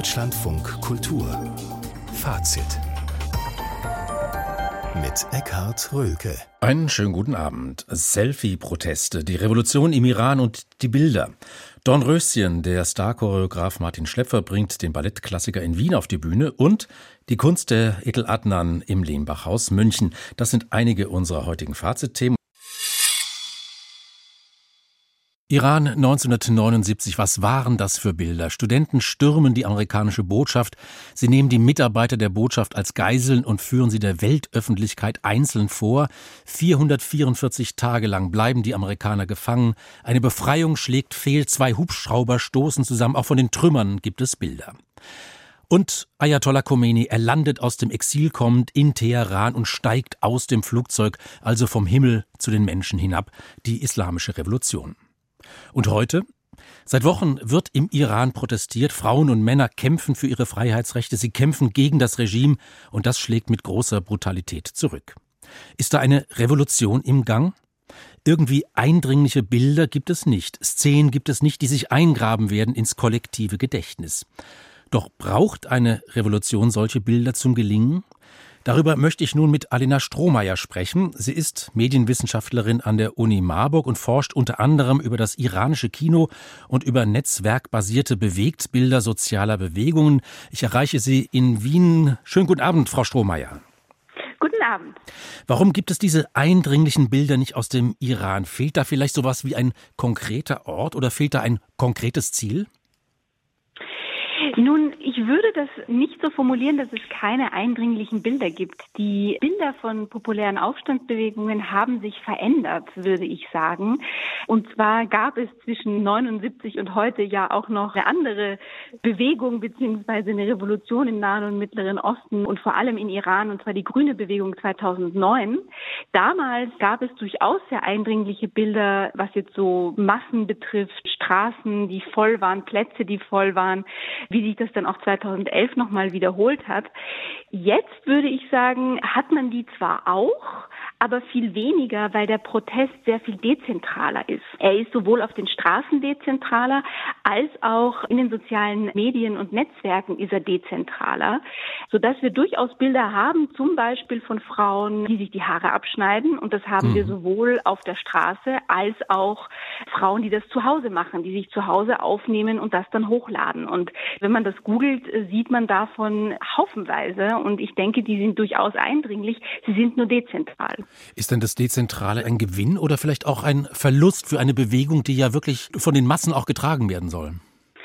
Deutschlandfunk Kultur Fazit mit Eckhard Röhlke. Einen schönen guten Abend. Selfie-Proteste, die Revolution im Iran und die Bilder. Dornröschen, der Star-Choreograf Martin Schlepfer, bringt den Ballettklassiker in Wien auf die Bühne und die Kunst der Edel Adnan im Lehmbachhaus München. Das sind einige unserer heutigen Fazitthemen. Iran 1979, was waren das für Bilder? Studenten stürmen die amerikanische Botschaft. Sie nehmen die Mitarbeiter der Botschaft als Geiseln und führen sie der Weltöffentlichkeit einzeln vor. 444 Tage lang bleiben die Amerikaner gefangen. Eine Befreiung schlägt fehl, 2 Hubschrauber stoßen zusammen. Auch von den Trümmern gibt es Bilder. Und Ayatollah Khomeini, er landet aus dem Exil kommend in Teheran und steigt aus dem Flugzeug, also vom Himmel zu den Menschen hinab. Die islamische Revolution. Und heute? Seit Wochen wird im Iran protestiert. Frauen und Männer kämpfen für ihre Freiheitsrechte. Sie kämpfen gegen das Regime und das schlägt mit großer Brutalität zurück. Ist da eine Revolution im Gang? Irgendwie eindringliche Bilder gibt es nicht. Szenen gibt es nicht, die sich eingraben werden ins kollektive Gedächtnis. Doch braucht eine Revolution solche Bilder zum Gelingen? Darüber möchte ich nun mit Alena Strohmeier sprechen. Sie ist Medienwissenschaftlerin an der Uni Marburg und forscht unter anderem über das iranische Kino und über netzwerkbasierte Bewegtbilder sozialer Bewegungen. Ich erreiche Sie in Wien. Schönen guten Abend, Frau Strohmeier. Guten Abend. Warum gibt es diese eindringlichen Bilder nicht aus dem Iran? Fehlt da vielleicht sowas wie ein konkreter Ort oder fehlt da ein konkretes Ziel? Nun, ich würde das nicht so formulieren, dass es keine eindringlichen Bilder gibt. Die Bilder von populären Aufstandsbewegungen haben sich verändert, würde ich sagen. Und zwar gab es zwischen 79 und heute ja auch noch eine andere Bewegung beziehungsweise eine Revolution im Nahen und Mittleren Osten und vor allem in Iran, und zwar die Grüne Bewegung 2009. Damals gab es durchaus sehr eindringliche Bilder, was jetzt so Massen betrifft, Straßen, die voll waren, Plätze, die voll waren, wie sich das dann auch 2011 nochmal wiederholt hat. Jetzt würde ich sagen, hat man die zwar auch, aber viel weniger, weil der Protest sehr viel dezentraler ist. Er ist sowohl auf den Straßen dezentraler, als auch in den sozialen Medien und Netzwerken ist er dezentraler, sodass wir durchaus Bilder haben, zum Beispiel von Frauen, die sich die Haare abschneiden. Und das haben wir sowohl auf der Straße als auch Frauen, die das zu Hause machen, die sich zu Hause aufnehmen und das dann hochladen. Und wenn man das googelt, sieht man davon haufenweise. Und ich denke, die sind durchaus eindringlich. Sie sind nur dezentral. Ist denn das Dezentrale ein Gewinn oder vielleicht auch ein Verlust für eine Bewegung, die ja wirklich von den Massen auch getragen werden soll?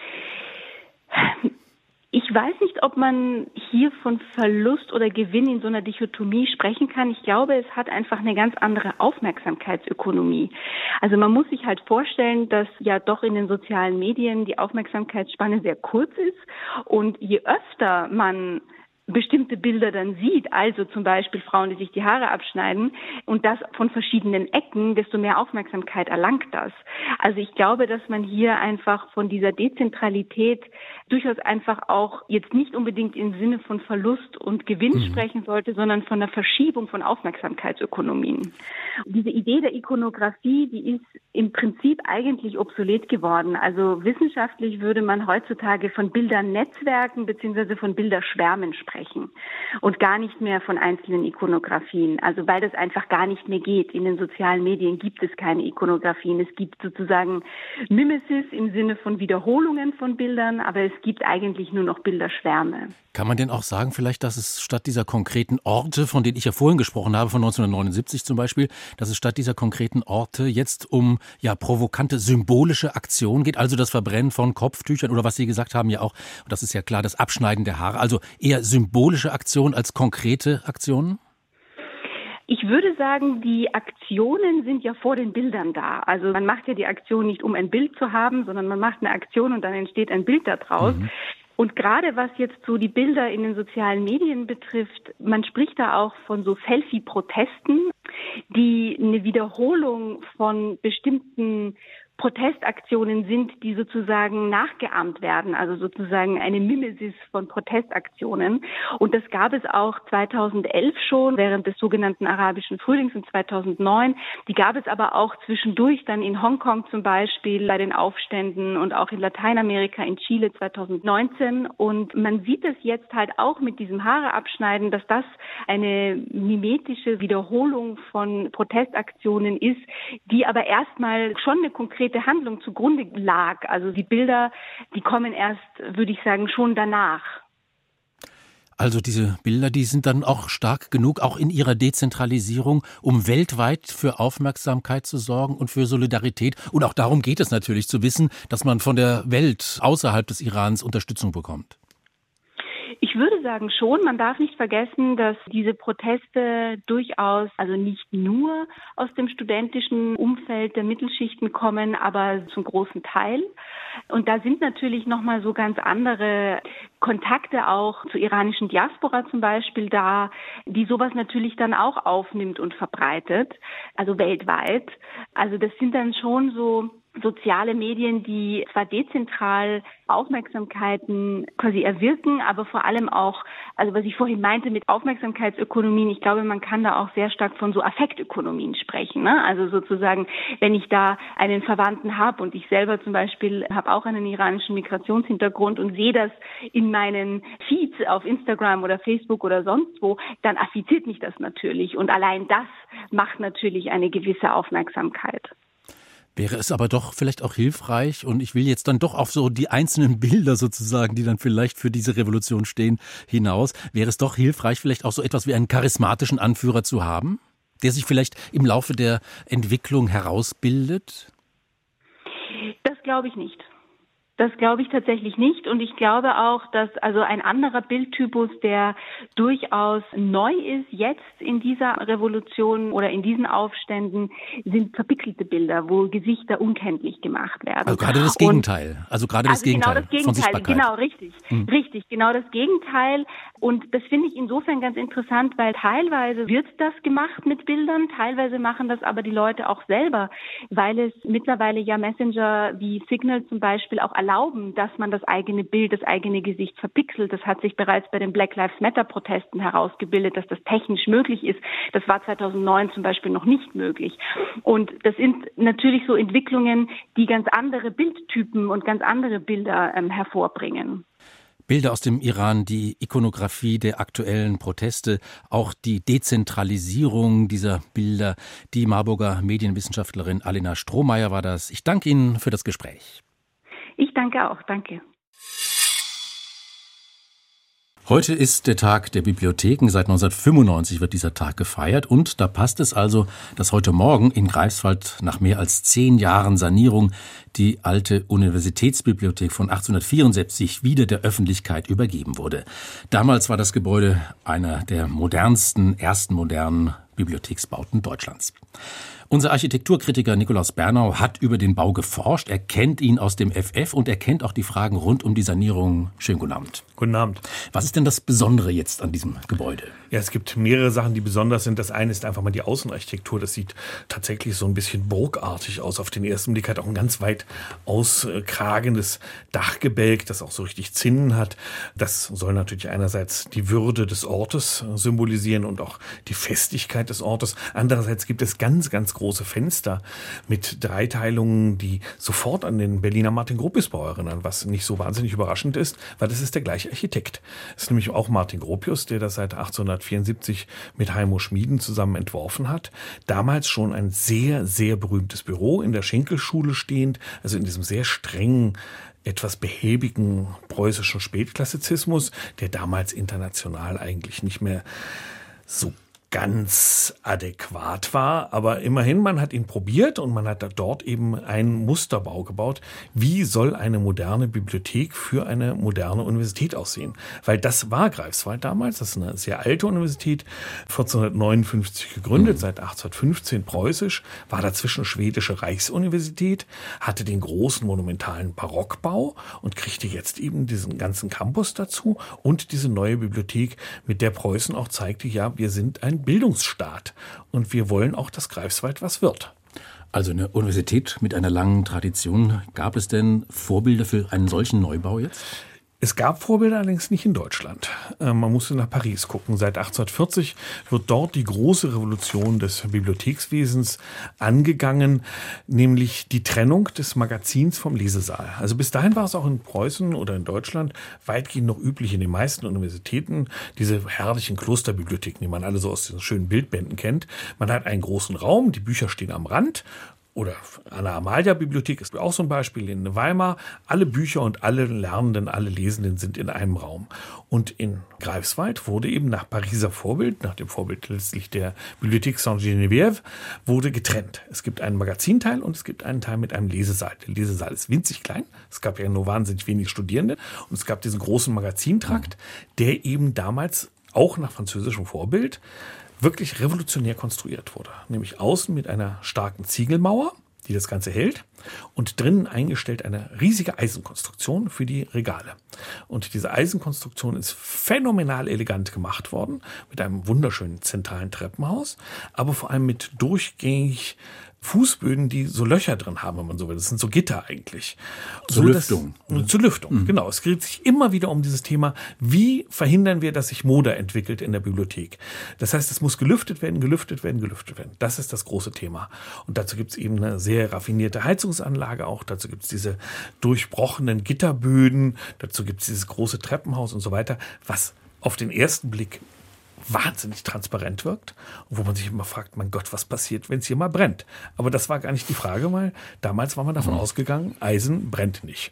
Ich weiß nicht, ob man hier von Verlust oder Gewinn in so einer Dichotomie sprechen kann. Ich glaube, es hat einfach eine ganz andere Aufmerksamkeitsökonomie. Also man muss sich halt vorstellen, dass ja doch in den sozialen Medien die Aufmerksamkeitsspanne sehr kurz ist. Und je öfter man bestimmte Bilder dann sieht, also zum Beispiel Frauen, die sich die Haare abschneiden und das von verschiedenen Ecken, desto mehr Aufmerksamkeit erlangt das. Also ich glaube, dass man hier einfach von dieser Dezentralität durchaus einfach auch jetzt nicht unbedingt im Sinne von Verlust und Gewinn sprechen sollte, sondern von einer Verschiebung von Aufmerksamkeitsökonomien. Diese Idee der Ikonografie, die ist im Prinzip eigentlich obsolet geworden. Also wissenschaftlich würde man heutzutage von Bildernetzwerken bzw. von Bilderschwärmen sprechen und gar nicht mehr von einzelnen Ikonografien. Also weil das einfach gar nicht mehr geht. In den sozialen Medien gibt es keine Ikonografien. Es gibt sozusagen Mimesis im Sinne von Wiederholungen von Bildern, aber es gibt eigentlich nur noch Bilderschwärme. Kann man denn auch sagen, vielleicht, dass es statt dieser konkreten Orte, von denen ich ja vorhin gesprochen habe, von 1979 zum Beispiel, dass es statt dieser konkreten Orte jetzt um provokante symbolische Aktionen geht, also das Verbrennen von Kopftüchern oder was Sie gesagt haben ja auch, und das ist ja klar, das Abschneiden der Haare, also eher symbolische Aktionen als konkrete Aktionen? Ich würde sagen, die Aktionen sind ja vor den Bildern da. Also man macht ja die Aktion nicht, um ein Bild zu haben, sondern man macht eine Aktion und dann entsteht ein Bild daraus. Und gerade was jetzt so die Bilder in den sozialen Medien betrifft, man spricht da auch von so Selfie-Protesten, die eine Wiederholung von bestimmten Protestaktionen sind, die sozusagen nachgeahmt werden, also sozusagen eine Mimesis von Protestaktionen. Und das gab es auch 2011 schon, während des sogenannten arabischen Frühlings und 2009. Die gab es aber auch zwischendurch dann in Hongkong zum Beispiel bei den Aufständen und auch in Lateinamerika, in Chile 2019. Und man sieht es jetzt halt auch mit diesem Haareabschneiden, dass das eine mimetische Wiederholung von Protestaktionen ist, die aber erstmal schon eine konkrete Handlung zugrunde lag. Also die Bilder, die kommen erst, würde ich sagen, schon danach. Also diese Bilder, die sind dann auch stark genug, auch in ihrer Dezentralisierung, um weltweit für Aufmerksamkeit zu sorgen und für Solidarität. Und auch darum geht es natürlich, zu wissen, dass man von der Welt außerhalb des Irans Unterstützung bekommt. Ich würde sagen schon, man darf nicht vergessen, dass diese Proteste durchaus, also nicht nur aus dem studentischen Umfeld der Mittelschichten kommen, aber zum großen Teil. Und da sind natürlich nochmal so ganz andere Kontakte auch zur iranischen Diaspora zum Beispiel da, die sowas natürlich dann auch aufnimmt und verbreitet, also weltweit. Also das sind dann schon so soziale Medien, die zwar dezentral Aufmerksamkeiten quasi erwirken, aber vor allem auch, also was ich vorhin meinte mit Aufmerksamkeitsökonomien, ich glaube, man kann da auch sehr stark von so Affektökonomien sprechen, ne? Also sozusagen, wenn ich da einen Verwandten habe und ich selber zum Beispiel habe auch einen iranischen Migrationshintergrund und sehe das in meinen Feeds auf Instagram oder Facebook oder sonst wo, dann affiziert mich das natürlich und allein das macht natürlich eine gewisse Aufmerksamkeit. Wäre es aber doch vielleicht auch hilfreich, und ich will jetzt dann doch auf so die einzelnen Bilder sozusagen, die dann vielleicht für diese Revolution stehen, hinaus, wäre es doch hilfreich, vielleicht auch so etwas wie einen charismatischen Anführer zu haben, der sich vielleicht im Laufe der Entwicklung herausbildet? Das glaube ich nicht. Das glaube ich tatsächlich nicht und ich glaube auch, dass also ein anderer Bildtypus, der durchaus neu ist jetzt in dieser Revolution oder in diesen Aufständen, sind verpixelte Bilder, wo Gesichter unkenntlich gemacht werden. Also gerade das Gegenteil. Genau das Gegenteil, von Sichtbarkeit. Genau, richtig. Richtig, genau das Gegenteil. Und das finde ich insofern ganz interessant, weil teilweise wird das gemacht mit Bildern, teilweise machen das aber die Leute auch selber, weil es mittlerweile ja Messenger wie Signal zum Beispiel auch erlauben, dass man das eigene Bild, das eigene Gesicht verpixelt. Das hat sich bereits bei den Black Lives Matter Protesten herausgebildet, dass das technisch möglich ist. Das war 2009 zum Beispiel noch nicht möglich. Und das sind natürlich so Entwicklungen, die ganz andere Bildtypen und ganz andere Bilder hervorbringen. Bilder aus dem Iran, die Ikonografie der aktuellen Proteste, auch die Dezentralisierung dieser Bilder. Die Marburger Medienwissenschaftlerin Alena Strohmeier war das. Ich danke Ihnen für das Gespräch. Ich danke auch, danke. Heute ist der Tag der Bibliotheken. Seit 1995 wird dieser Tag gefeiert. Und da passt es also, dass heute Morgen in Greifswald nach mehr als 10 Jahren Sanierung die alte Universitätsbibliothek von 1874 wieder der Öffentlichkeit übergeben wurde. Damals war das Gebäude einer der modernsten, ersten modernen Bibliotheksbauten Deutschlands. Unser Architekturkritiker Nikolaus Bernau hat über den Bau geforscht. Er kennt ihn aus dem FF und er kennt auch die Fragen rund um die Sanierung. Schönen guten Abend. Guten Abend. Was ist denn das Besondere jetzt an diesem Gebäude? Ja, es gibt mehrere Sachen, die besonders sind. Das eine ist einfach mal die Außenarchitektur. Das sieht tatsächlich so ein bisschen burgartig aus. Auf den ersten Blick hat auch ein ganz weit auskragendes Dachgebälk, das auch so richtig Zinnen hat. Das soll natürlich einerseits die Würde des Ortes symbolisieren und auch die Festigkeit des Ortes. Andererseits gibt es ganz, ganz große Fenster mit Dreiteilungen, die sofort an den Berliner Martin-Gropius-Bau erinnern, was nicht so wahnsinnig überraschend ist, weil das ist der gleiche Architekt. Das ist nämlich auch Martin Gropius, der das seit 1874 mit Heimo Schmieden zusammen entworfen hat. Damals schon ein sehr, sehr berühmtes Büro in der Schenkelschule stehend, also in diesem sehr strengen, etwas behäbigen preußischen Spätklassizismus, der damals international eigentlich nicht mehr so ganz adäquat war, aber immerhin, man hat ihn probiert und man hat dort eben einen Musterbau gebaut. Wie soll eine moderne Bibliothek für eine moderne Universität aussehen? Weil das war Greifswald damals, das ist eine sehr alte Universität, 1459 gegründet, seit 1815 preußisch, war dazwischen schwedische Reichsuniversität, hatte den großen monumentalen Barockbau und kriegte jetzt eben diesen ganzen Campus dazu und diese neue Bibliothek, mit der Preußen auch zeigte, ja, wir sind ein Bildungsstaat und wir wollen auch, dass Greifswald was wird. Also eine Universität mit einer langen Tradition. Gab es denn Vorbilder für einen solchen Neubau jetzt? Es gab Vorbilder, allerdings nicht in Deutschland. Man musste nach Paris gucken. Seit 1840 wird dort die große Revolution des Bibliothekswesens angegangen, nämlich die Trennung des Magazins vom Lesesaal. Also bis dahin war es auch in Preußen oder in Deutschland weitgehend noch üblich in den meisten Universitäten, diese herrlichen Klosterbibliotheken, die man alle so aus diesen schönen Bildbänden kennt. Man hat einen großen Raum, die Bücher stehen am Rand. Oder Anna-Amalia-Bibliothek ist auch so ein Beispiel in Weimar. Alle Bücher und alle Lernenden, alle Lesenden sind in einem Raum. Und in Greifswald wurde eben nach Pariser Vorbild, nach dem Vorbild letztlich der Bibliothek Saint-Geneviève, wurde getrennt. Es gibt einen Magazinteil und es gibt einen Teil mit einem Lesesaal. Der Lesesaal ist winzig klein. Es gab ja nur wahnsinnig wenig Studierende. Und es gab diesen großen Magazintrakt, der eben damals auch nach französischem Vorbild wirklich revolutionär konstruiert wurde. Nämlich außen mit einer starken Ziegelmauer, die das Ganze hält, und drinnen eingestellt eine riesige Eisenkonstruktion für die Regale. Und diese Eisenkonstruktion ist phänomenal elegant gemacht worden, mit einem wunderschönen zentralen Treppenhaus, aber vor allem mit durchgängig Fußböden, die so Löcher drin haben, wenn man so will. Das sind so Gitter eigentlich. Zur Lüftung. Zur Lüftung, genau. Es dreht sich immer wieder um dieses Thema, wie verhindern wir, dass sich Mode entwickelt in der Bibliothek. Das heißt, es muss gelüftet werden, gelüftet werden, gelüftet werden. Das ist das große Thema. Und dazu gibt es eben eine sehr raffinierte Heizungsanlage auch. Dazu gibt es diese durchbrochenen Gitterböden. Dazu gibt es dieses große Treppenhaus und so weiter, was auf den ersten Blick wahnsinnig transparent wirkt, wo man sich immer fragt, mein Gott, was passiert, wenn es hier mal brennt? Aber das war gar nicht die Frage, weil damals war man davon ausgegangen, Eisen brennt nicht.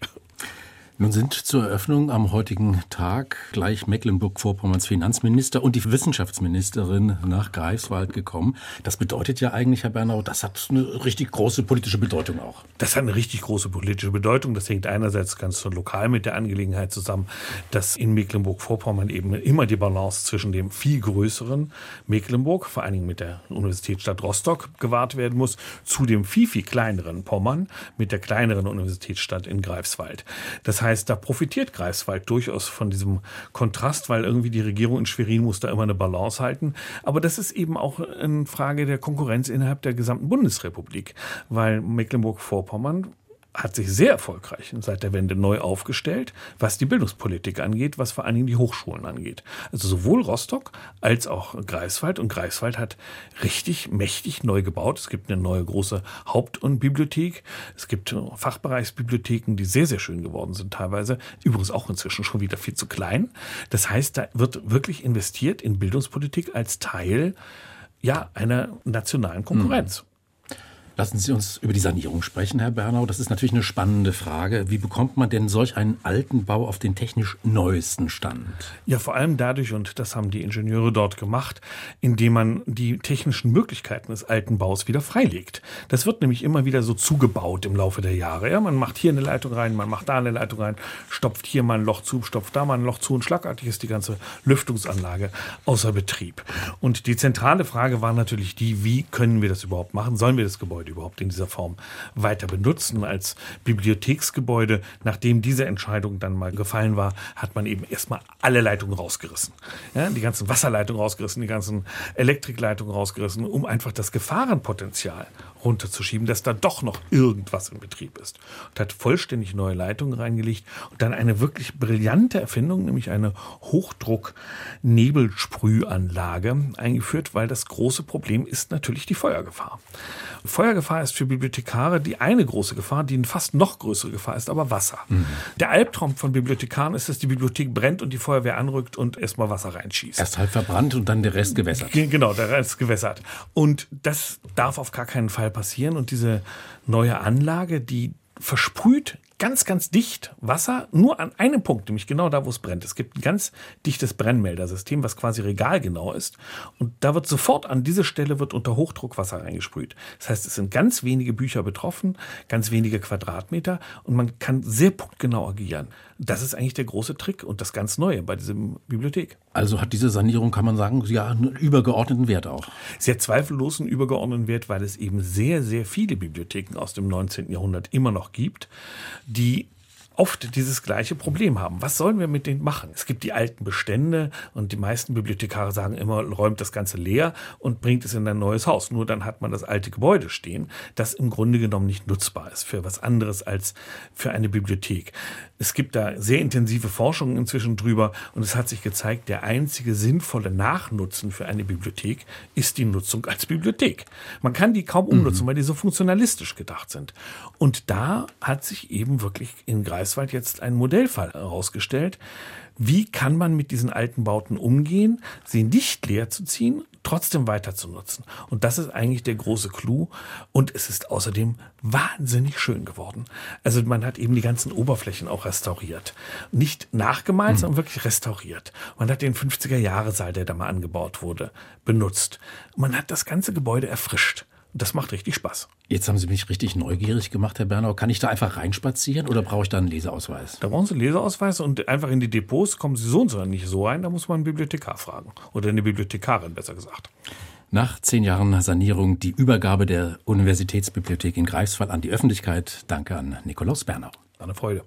Nun sind zur Eröffnung am heutigen Tag gleich Mecklenburg-Vorpommerns Finanzminister und die Wissenschaftsministerin nach Greifswald gekommen. Das bedeutet ja eigentlich, Herr Bernau, das hat eine richtig große politische Bedeutung auch. Das hat eine richtig große politische Bedeutung. Das hängt einerseits ganz lokal mit der Angelegenheit zusammen, dass in Mecklenburg-Vorpommern eben immer die Balance zwischen dem viel größeren Mecklenburg, vor allen Dingen mit der Universitätsstadt Rostock, gewahrt werden muss, zu dem viel, viel kleineren Pommern mit der kleineren Universitätsstadt in Greifswald. Das heißt, da profitiert Greifswald durchaus von diesem Kontrast, weil irgendwie die Regierung in Schwerin muss da immer eine Balance halten. Aber das ist eben auch eine Frage der Konkurrenz innerhalb der gesamten Bundesrepublik, weil Mecklenburg-Vorpommern hat sich sehr erfolgreich seit der Wende neu aufgestellt, was die Bildungspolitik angeht, was vor allen Dingen die Hochschulen angeht. Also sowohl Rostock als auch Greifswald. Und Greifswald hat richtig mächtig neu gebaut. Es gibt eine neue große Hauptbibliothek. Es gibt Fachbereichsbibliotheken, die sehr, sehr schön geworden sind teilweise. Übrigens auch inzwischen schon wieder viel zu klein. Das heißt, da wird wirklich investiert in Bildungspolitik als Teil einer nationalen Konkurrenz. Lassen Sie uns über die Sanierung sprechen, Herr Bernau. Das ist natürlich eine spannende Frage. Wie bekommt man denn solch einen alten Bau auf den technisch neuesten Stand? Ja, vor allem dadurch, und das haben die Ingenieure dort gemacht, indem man die technischen Möglichkeiten des alten Baus wieder freilegt. Das wird nämlich immer wieder so zugebaut im Laufe der Jahre. Ja, man macht hier eine Leitung rein, man macht da eine Leitung rein, stopft hier mal ein Loch zu, stopft da mal ein Loch zu und schlagartig ist die ganze Lüftungsanlage außer Betrieb. Und die zentrale Frage war natürlich die, wie können wir das überhaupt machen? Sollen wir das Gebäude überhaupt in dieser Form weiter benutzen als Bibliotheksgebäude? Nachdem diese Entscheidung dann mal gefallen war, hat man eben erstmal alle Leitungen rausgerissen. Ja, die ganzen Wasserleitungen rausgerissen, die ganzen Elektrikleitungen rausgerissen, um einfach das Gefahrenpotenzial runterzuschieben, dass da doch noch irgendwas in Betrieb ist. Und hat vollständig neue Leitungen reingelegt und dann eine wirklich brillante Erfindung, nämlich eine Hochdruck-Nebelsprühanlage eingeführt, weil das große Problem ist natürlich die Feuergefahr. Feuergefahr ist für Bibliothekare die eine große Gefahr, die eine fast noch größere Gefahr ist, aber Wasser. Der Albtraum von Bibliothekaren ist, dass die Bibliothek brennt und die Feuerwehr anrückt und erstmal Wasser reinschießt. Erst halb verbrannt und dann der Rest gewässert. Genau, der Rest gewässert. Und das darf auf gar keinen Fall passieren. Und diese neue Anlage, die versprüht ganz, ganz dicht Wasser, nur an einem Punkt, nämlich genau da, wo es brennt. Es gibt ein ganz dichtes Brennmeldersystem, was quasi regalgenau ist. Und da wird sofort an diese Stelle wird unter Hochdruck Wasser reingesprüht. Das heißt, es sind ganz wenige Bücher betroffen, ganz wenige Quadratmeter und man kann sehr punktgenau agieren. Das ist eigentlich der große Trick und das ganz Neue bei dieser Bibliothek. Also hat diese Sanierung, kann man sagen, ja, einen übergeordneten Wert auch. Sie hat zweifellos einen übergeordneten Wert, weil es eben sehr, sehr viele Bibliotheken aus dem 19. Jahrhundert immer noch gibt, die oft dieses gleiche Problem haben. Was sollen wir mit denen machen? Es gibt die alten Bestände und die meisten Bibliothekare sagen immer, räumt das Ganze leer und bringt es in ein neues Haus. Nur dann hat man das alte Gebäude stehen, das im Grunde genommen nicht nutzbar ist für was anderes als für eine Bibliothek. Es gibt da sehr intensive Forschungen inzwischen drüber und es hat sich gezeigt, der einzige sinnvolle Nachnutzen für eine Bibliothek ist die Nutzung als Bibliothek. Man kann die kaum umnutzen, weil die so funktionalistisch gedacht sind. Und da hat sich eben wirklich in Greifswald jetzt ein Modellfall herausgestellt. Wie kann man mit diesen alten Bauten umgehen, sie nicht leer zu ziehen, trotzdem weiter zu nutzen? Und das ist eigentlich der große Clou. Und es ist außerdem wahnsinnig schön geworden. Also man hat eben die ganzen Oberflächen auch restauriert. Nicht nachgemalt, sondern wirklich restauriert. Man hat den 50er-Jahre-Saal, der da mal angebaut wurde, benutzt. Man hat das ganze Gebäude erfrischt. Das macht richtig Spaß. Jetzt haben Sie mich richtig neugierig gemacht, Herr Bernau. Kann ich da einfach reinspazieren oder brauche ich da einen Leseausweis? Da brauchen Sie einen Leseausweis und einfach in die Depots kommen Sie so und so nicht so rein. Da muss man einen Bibliothekar fragen. Oder eine Bibliothekarin, besser gesagt. Nach 10 Jahren Sanierung die Übergabe der Universitätsbibliothek in Greifswald an die Öffentlichkeit. Danke an Nikolaus Bernau. Eine Freude.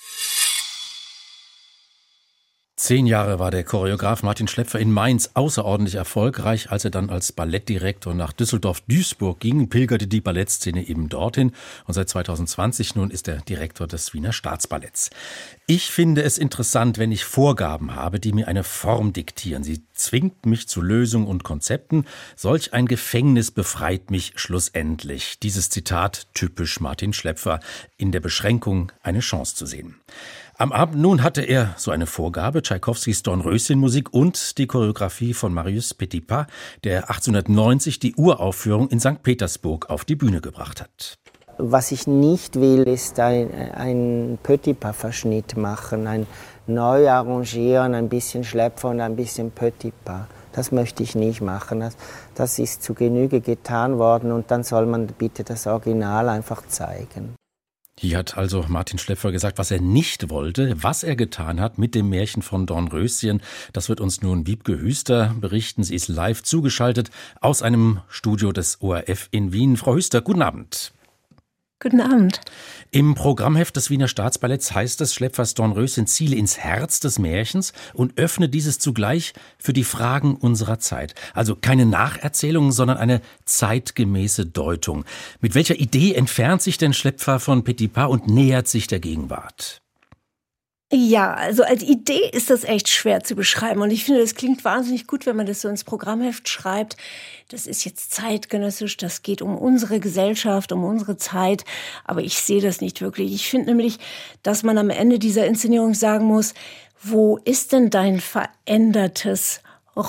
10 Jahre war der Choreograf Martin Schlepfer in Mainz außerordentlich erfolgreich. Als er dann als Ballettdirektor nach Düsseldorf-Duisburg ging, pilgerte die Ballettszene eben dorthin. Und seit 2020 nun ist er Direktor des Wiener Staatsballetts. Ich finde es interessant, wenn ich Vorgaben habe, die mir eine Form diktieren. Sie zwingt mich zu Lösungen und Konzepten. Solch ein Gefängnis befreit mich schlussendlich. Dieses Zitat typisch Martin Schlepfer, in der Beschränkung eine Chance zu sehen. Am Abend nun hatte er so eine Vorgabe, Tschaikowskis Dornröschen-Musik und die Choreografie von Marius Petipa, der 1890 die Uraufführung in St. Petersburg auf die Bühne gebracht hat. Was ich nicht will, ist ein Petipa-Verschnitt machen, ein neu arrangieren, ein bisschen Schlepfer und ein bisschen Petipa. Das möchte ich nicht machen. Das ist zu Genüge getan worden und dann soll man bitte das Original einfach zeigen. Hier hat also Martin Schlepfer gesagt, was er nicht wollte, was er getan hat mit dem Märchen von Dornröschen. Das wird uns nun Wiebke Hüster berichten. Sie ist live zugeschaltet aus einem Studio des ORF in Wien. Frau Hüster, guten Abend. Guten Abend. Im Programmheft des Wiener Staatsballetts heißt es, Schlepfers Dornröschen ziele ins Herz des Märchens und öffne dieses zugleich für die Fragen unserer Zeit. Also keine Nacherzählung, sondern eine zeitgemäße Deutung. Mit welcher Idee entfernt sich denn Schlepfer von Petipa und nähert sich der Gegenwart? Ja, also als Idee ist das echt schwer zu beschreiben. Und ich finde, das klingt wahnsinnig gut, wenn man das so ins Programmheft schreibt. Das ist jetzt zeitgenössisch, das geht um unsere Gesellschaft, um unsere Zeit. Aber ich sehe das nicht wirklich. Ich finde nämlich, dass man am Ende dieser Inszenierung sagen muss, wo ist denn dein verändertes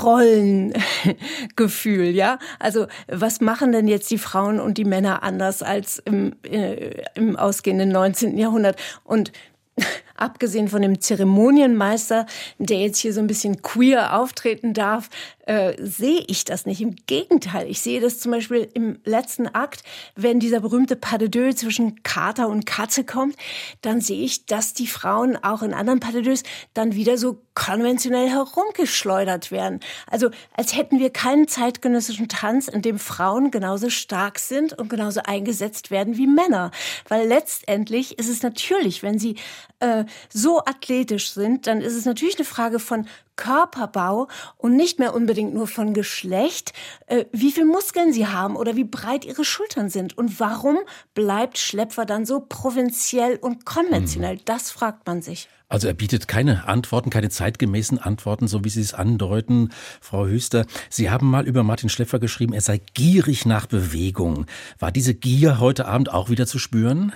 Rollengefühl, ja? Also was machen denn jetzt die Frauen und die Männer anders als im ausgehenden 19. Jahrhundert? Und abgesehen von dem Zeremonienmeister, der jetzt hier so ein bisschen queer auftreten darf, sehe ich das nicht. Im Gegenteil, ich sehe das zum Beispiel im letzten Akt, wenn dieser berühmte Pas de deux zwischen Kater und Katze kommt, dann sehe ich, dass die Frauen auch in anderen Pas de deux dann wieder so konventionell herumgeschleudert werden. Also als hätten wir keinen zeitgenössischen Tanz, in dem Frauen genauso stark sind und genauso eingesetzt werden wie Männer. Weil letztendlich ist es natürlich, wenn sie so athletisch sind, dann ist es natürlich eine Frage von Körperbau und nicht mehr unbedingt nur von Geschlecht, wie viel Muskeln sie haben oder wie breit ihre Schultern sind. Und warum bleibt Schlepfer dann so provinziell und konventionell? Das fragt man sich. Also er bietet keine Antworten, keine zeitgemäßen Antworten, so wie Sie es andeuten, Frau Hüster. Sie haben mal über Martin Schlepfer geschrieben, er sei gierig nach Bewegung. War diese Gier heute Abend auch wieder zu spüren?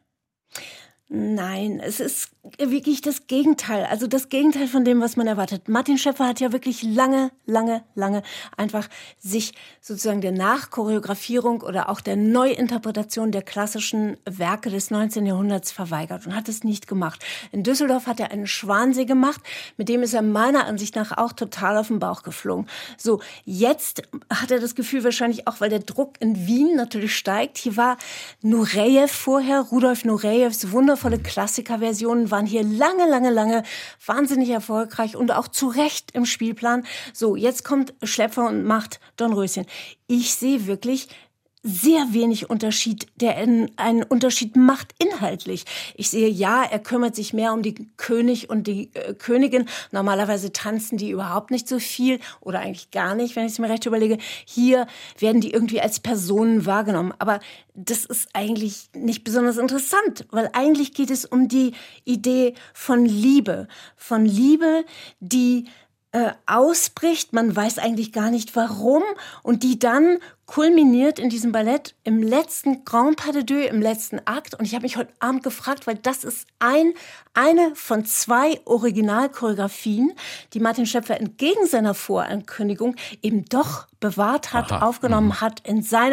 Nein, es ist wirklich das Gegenteil. Also das Gegenteil von dem, was man erwartet. Martin Schlepfer hat ja wirklich lange einfach sich sozusagen der Nachchoreografierung oder auch der Neuinterpretation der klassischen Werke des 19. Jahrhunderts verweigert und hat es nicht gemacht. In Düsseldorf hat er einen Schwansee gemacht, mit dem ist er meiner Ansicht nach auch total auf den Bauch geflogen. So, jetzt hat er das Gefühl wahrscheinlich auch, weil der Druck in Wien natürlich steigt. Hier war Nureyev vorher, Rudolf Nureyevs wundervolle Klassikerversionen waren hier lange wahnsinnig erfolgreich und auch zu Recht im Spielplan. So, jetzt kommt Schlepfer und macht Dornröschen. Ich sehe wirklich sehr wenig Unterschied, der einen Unterschied macht inhaltlich. Ich sehe, ja, er kümmert sich mehr um die König und die Königin. Normalerweise tanzen die überhaupt nicht so viel oder eigentlich gar nicht, wenn ich es mir recht überlege. Hier werden die irgendwie als Personen wahrgenommen. Aber das ist eigentlich nicht besonders interessant, weil eigentlich geht es um die Idee von Liebe, die ausbricht, man weiß eigentlich gar nicht warum, und die dann kulminiert in diesem Ballett im letzten Grand Pas de Deux, im letzten Akt. Und ich habe mich heute Abend gefragt, weil das ist eine von 2 Originalchoreografien, die Martin Schlepfer entgegen seiner Vorankündigung eben doch bewahrt hat, aufgenommen hat in seine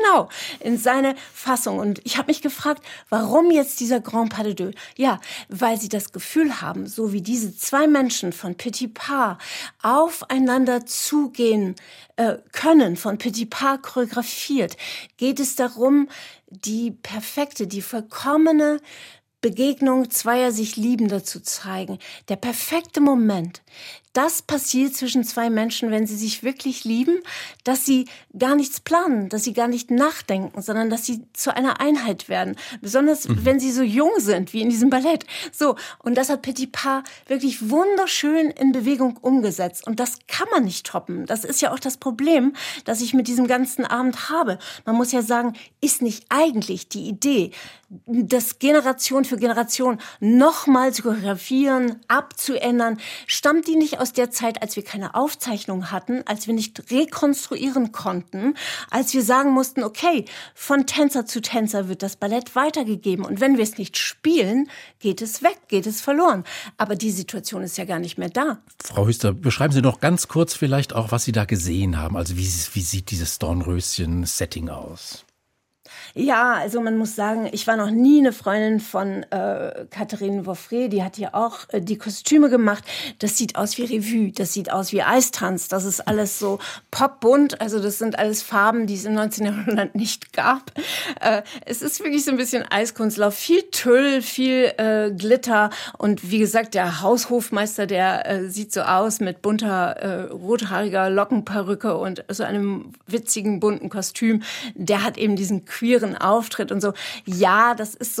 Fassung. Und ich habe mich gefragt, warum jetzt dieser Grand Pas de Deux? Ja, weil sie das Gefühl haben, so wie diese 2 Menschen von Petit Pas aufeinander zugehen können, von Petit Pas choreografiert, geht es darum, die perfekte, die vollkommene Begegnung zweier sich Liebender zu zeigen. Der perfekte Moment. Das passiert zwischen 2 Menschen, wenn sie sich wirklich lieben, dass sie gar nichts planen, dass sie gar nicht nachdenken, sondern dass sie zu einer Einheit werden. Besonders wenn sie so jung sind, wie in diesem Ballett. So, und das hat Petit Pas wirklich wunderschön in Bewegung umgesetzt. Und das kann man nicht toppen. Das ist ja auch das Problem, das ich mit diesem ganzen Abend habe. Man muss ja sagen, ist nicht eigentlich die Idee, das Generation für Generation nochmal zu choreografieren, abzuändern, stammt die nicht aus der Zeit, als wir keine Aufzeichnung hatten, als wir nicht rekonstruieren konnten, als wir sagen mussten, okay, von Tänzer zu Tänzer wird das Ballett weitergegeben und wenn wir es nicht spielen, geht es weg, geht es verloren. Aber die Situation ist ja gar nicht mehr da. Frau Hüster, beschreiben Sie noch ganz kurz vielleicht auch, was Sie da gesehen haben. Also wie sieht dieses Dornröschen-Setting aus? Ja, also man muss sagen, ich war noch nie eine Freundin von Catherine Vaufré, die hat hier auch die Kostüme gemacht. Das sieht aus wie Revue, das sieht aus wie Eistanz, das ist alles so popbunt, also das sind alles Farben, die es im 19. Jahrhundert nicht gab. Es ist wirklich so ein bisschen Eiskunstlauf, viel Tüll, viel Glitter und wie gesagt, der Haushofmeister, der sieht so aus mit bunter, rothaariger Lockenperücke und so einem witzigen, bunten Kostüm. Der hat eben diesen queeren Auftritt und so. Ja, das ist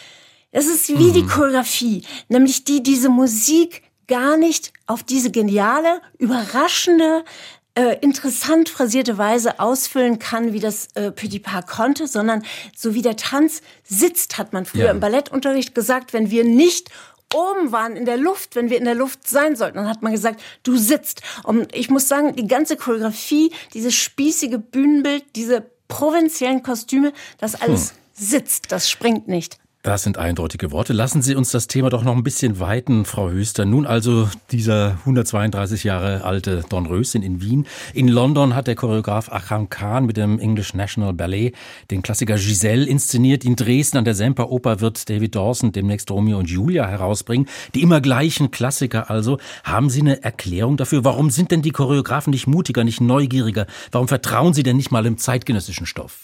wie die Choreografie, nämlich diese Musik gar nicht auf diese geniale, überraschende, interessant phrasierte Weise ausfüllen kann, wie das Petit Pas konnte, sondern so wie der Tanz sitzt, hat man früher im Ballettunterricht gesagt, wenn wir nicht oben waren in der Luft, wenn wir in der Luft sein sollten, dann hat man gesagt, du sitzt. Und ich muss sagen, die ganze Choreografie, dieses spießige Bühnenbild, diese provinziellen Kostüme, das alles sitzt, das springt nicht. Das sind eindeutige Worte. Lassen Sie uns das Thema doch noch ein bisschen weiten, Frau Hüster. Nun also dieser 132 Jahre alte Dornröschen in Wien. In London hat der Choreograf Akram Khan mit dem English National Ballet den Klassiker Giselle inszeniert. In Dresden an der Semperoper wird David Dawson demnächst Romeo und Julia herausbringen. Die immer gleichen Klassiker also. Haben Sie eine Erklärung dafür? Warum sind denn die Choreografen nicht mutiger, nicht neugieriger? Warum vertrauen sie denn nicht mal im zeitgenössischen Stoff?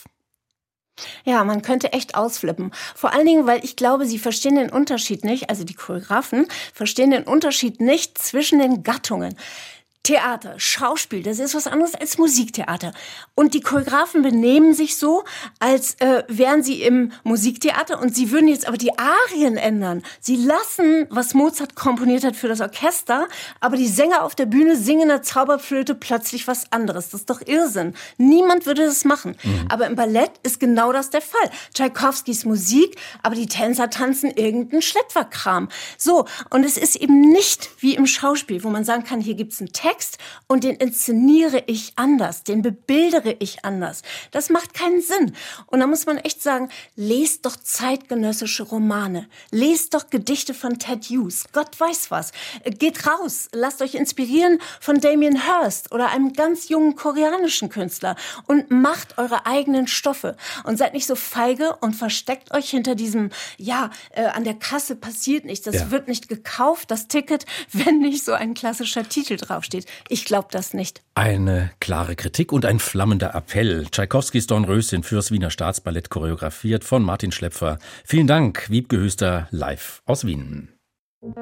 Ja, man könnte echt ausflippen. Vor allen Dingen, weil ich glaube, sie verstehen den Unterschied nicht, also die Choreografen verstehen den Unterschied nicht zwischen den Gattungen. Theater, Schauspiel, das ist was anderes als Musiktheater. Und die Choreografen benehmen sich so, als wären sie im Musiktheater und sie würden jetzt aber die Arien ändern. Sie lassen, was Mozart komponiert hat für das Orchester, aber die Sänger auf der Bühne singen in der Zauberflöte plötzlich was anderes. Das ist doch Irrsinn. Niemand würde das machen. Aber im Ballett ist genau das der Fall. Tschaikowskis Musik, aber die Tänzer tanzen irgendeinen Schlepperkram. So, und es ist eben nicht wie im Schauspiel, wo man sagen kann, hier gibt's einen Text, und den inszeniere ich anders, den bebildere ich anders. Das macht keinen Sinn. Und da muss man echt sagen, lest doch zeitgenössische Romane, lest doch Gedichte von Ted Hughes, Gott weiß was. Geht raus, lasst euch inspirieren von Damien Hirst oder einem ganz jungen koreanischen Künstler und macht eure eigenen Stoffe. Und seid nicht so feige und versteckt euch hinter diesem, an der Kasse passiert nichts, das wird nicht gekauft, das Ticket, wenn nicht so ein klassischer Titel draufsteht. Ich glaube das nicht. Eine klare Kritik und ein flammender Appell. Tschaikowskis Dornröschen fürs Wiener Staatsballett choreografiert von Martin Schlepfer. Vielen Dank, Wiebke Hüster, live aus Wien.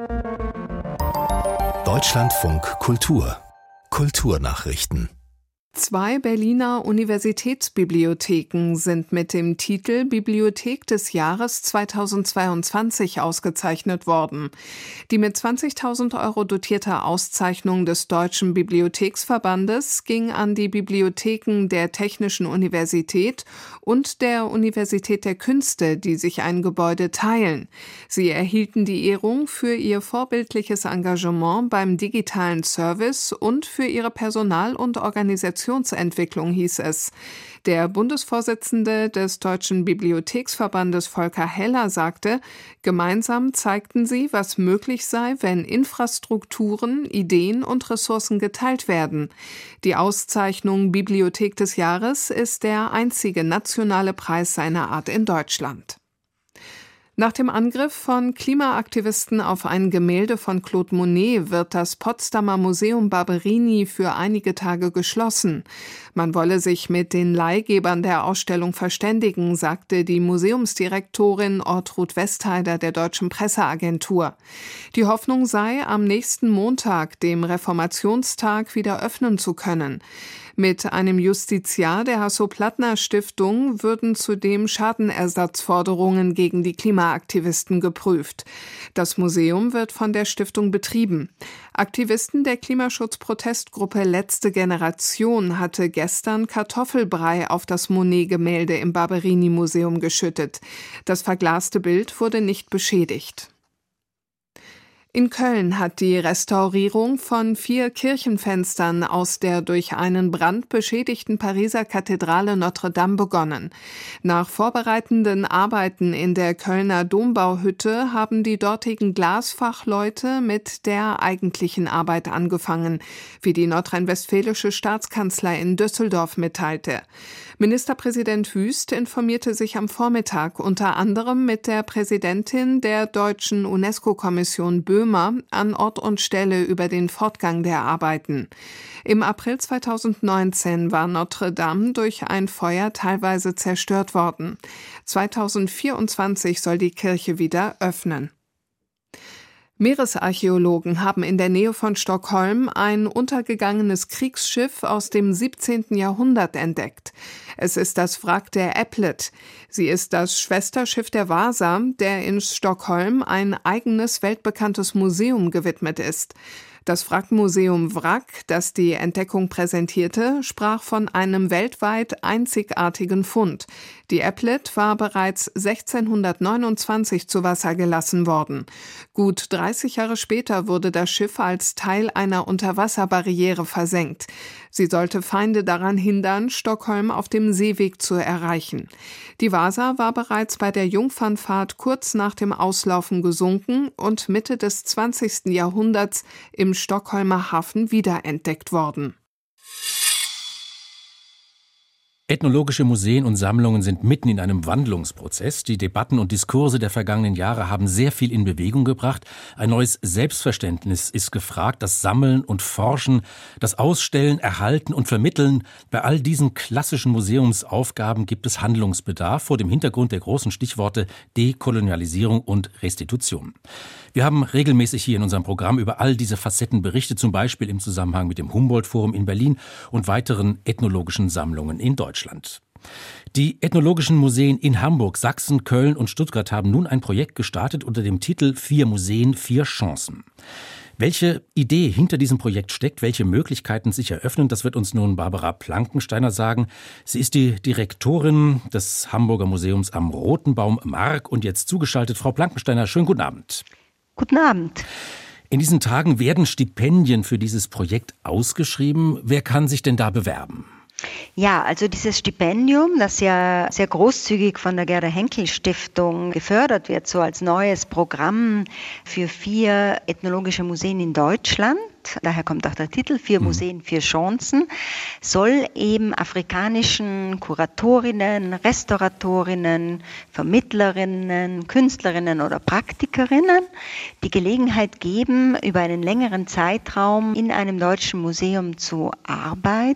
Deutschlandfunk Kultur. Kulturnachrichten. 2 Berliner Universitätsbibliotheken sind mit dem Titel Bibliothek des Jahres 2022 ausgezeichnet worden. Die mit 20.000 € dotierte Auszeichnung des Deutschen Bibliotheksverbandes ging an die Bibliotheken der Technischen Universität und der Universität der Künste, die sich ein Gebäude teilen. Sie erhielten die Ehrung für ihr vorbildliches Engagement beim digitalen Service und für ihre Personal- und Organisationsentwicklung, hieß es. Der Bundesvorsitzende des Deutschen Bibliotheksverbandes Volker Heller sagte, gemeinsam zeigten sie, was möglich sei, wenn Infrastrukturen, Ideen und Ressourcen geteilt werden. Die Auszeichnung Bibliothek des Jahres ist der einzige nationale Preis seiner Art in Deutschland. Nach dem Angriff von Klimaaktivisten auf ein Gemälde von Claude Monet wird das Potsdamer Museum Barberini für einige Tage geschlossen. Man wolle sich mit den Leihgebern der Ausstellung verständigen, sagte die Museumsdirektorin Ortrud Westheider der Deutschen Presseagentur. Die Hoffnung sei, am nächsten Montag, dem Reformationstag, wieder öffnen zu können. Mit einem Justiziar der Hasso-Plattner-Stiftung würden zudem Schadenersatzforderungen gegen die Klimaaktivisten geprüft. Das Museum wird von der Stiftung betrieben. Aktivisten der Klimaschutzprotestgruppe Letzte Generation hatte gestern Kartoffelbrei auf das Monet-Gemälde im Barberini-Museum geschüttet. Das verglaste Bild wurde nicht beschädigt. In Köln hat die Restaurierung von 4 Kirchenfenstern aus der durch einen Brand beschädigten Pariser Kathedrale Notre Dame begonnen. Nach vorbereitenden Arbeiten in der Kölner Dombauhütte haben die dortigen Glasfachleute mit der eigentlichen Arbeit angefangen, wie die nordrhein-westfälische Staatskanzlei in Düsseldorf mitteilte. Ministerpräsident Wüst informierte sich am Vormittag unter anderem mit der Präsidentin der deutschen UNESCO-Kommission Böhmer an Ort und Stelle über den Fortgang der Arbeiten. Im April 2019 war Notre Dame durch ein Feuer teilweise zerstört worden. 2024 soll die Kirche wieder öffnen. Meeresarchäologen haben in der Nähe von Stockholm ein untergegangenes Kriegsschiff aus dem 17. Jahrhundert entdeckt. Es ist das Wrack der Applet. Sie ist das Schwesterschiff der Vasa, der in Stockholm ein eigenes weltbekanntes Museum gewidmet ist. Das Wrackmuseum Wrack, das die Entdeckung präsentierte, sprach von einem weltweit einzigartigen Fund. Die Applet war bereits 1629 zu Wasser gelassen worden. Gut 30 Jahre später wurde das Schiff als Teil einer Unterwasserbarriere versenkt. Sie sollte Feinde daran hindern, Stockholm auf dem Seeweg zu erreichen. Die Vasa war bereits bei der Jungfernfahrt kurz nach dem Auslaufen gesunken und Mitte des 20. Jahrhunderts im Stockholmer Hafen wiederentdeckt worden. Ethnologische Museen und Sammlungen sind mitten in einem Wandlungsprozess. Die Debatten und Diskurse der vergangenen Jahre haben sehr viel in Bewegung gebracht. Ein neues Selbstverständnis ist gefragt, das Sammeln und Forschen, das Ausstellen, Erhalten und Vermitteln. Bei all diesen klassischen Museumsaufgaben gibt es Handlungsbedarf vor dem Hintergrund der großen Stichworte Dekolonialisierung und Restitution. Wir haben regelmäßig hier in unserem Programm über all diese Facetten berichtet, zum Beispiel im Zusammenhang mit dem Humboldt-Forum in Berlin und weiteren ethnologischen Sammlungen in Deutschland. Die ethnologischen Museen in Hamburg, Sachsen, Köln und Stuttgart haben nun ein Projekt gestartet unter dem Titel 4 Museen, 4 Chancen. Welche Idee hinter diesem Projekt steckt, welche Möglichkeiten sich eröffnen, das wird uns nun Barbara Plankensteiner sagen. Sie ist die Direktorin des Hamburger Museums am Roten Baum Mark und jetzt zugeschaltet. Frau Plankensteiner, schönen guten Abend. Guten Abend. In diesen Tagen werden Stipendien für dieses Projekt ausgeschrieben. Wer kann sich denn da bewerben? Ja, also dieses Stipendium, das ja sehr großzügig von der Gerda-Henkel-Stiftung gefördert wird, so als neues Programm für 4 ethnologische Museen in Deutschland, daher kommt auch der Titel, 4 Museen, 4 Chancen, soll eben afrikanischen Kuratorinnen, Restauratorinnen, Vermittlerinnen, Künstlerinnen oder Praktikerinnen die Gelegenheit geben, über einen längeren Zeitraum in einem deutschen Museum zu arbeiten